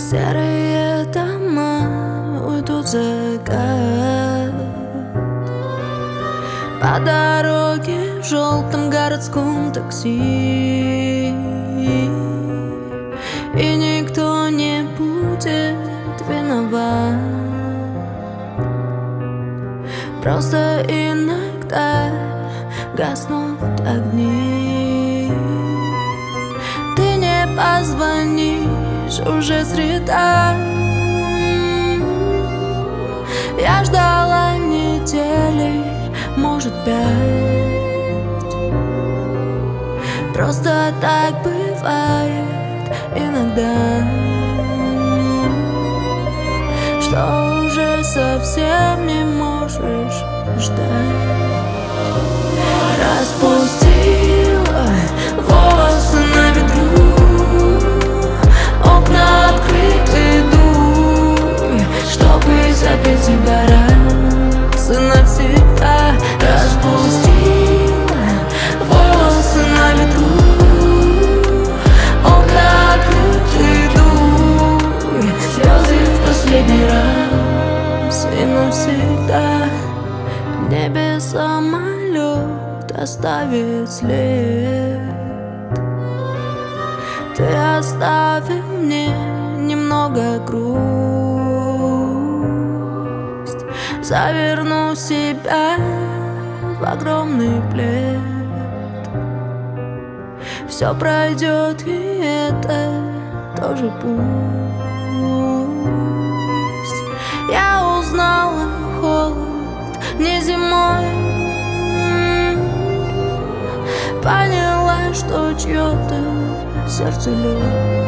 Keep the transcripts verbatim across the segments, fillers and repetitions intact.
Серые дома уйдут в закат. По дороге в желтом городском такси, и никто не будет виноват. Просто иногда гаснут огни. Ты не позвонишь, уже среда. Я ждала недели, может пять. Просто так бывает иногда, что уже совсем не можешь ждать. Распустила волосы на ветру, окна открыты, дуй, чтобы забыть тебя раз и навсегда. Распустила волосы на ветру, окна открыты, дуй, слезы в последний раз и навсегда. В небе самолет оставит след. Ты оставил мне немного грусть. Заверну себя в огромный плед. Все пройдет, и это тоже пусть. Я узнала холод не зимой, поняла, что чье-то сердце лед.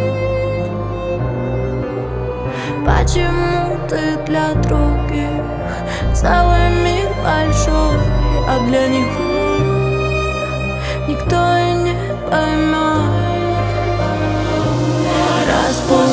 Почему ты для других целый мир большой, а для него никто и не поймет. Распусти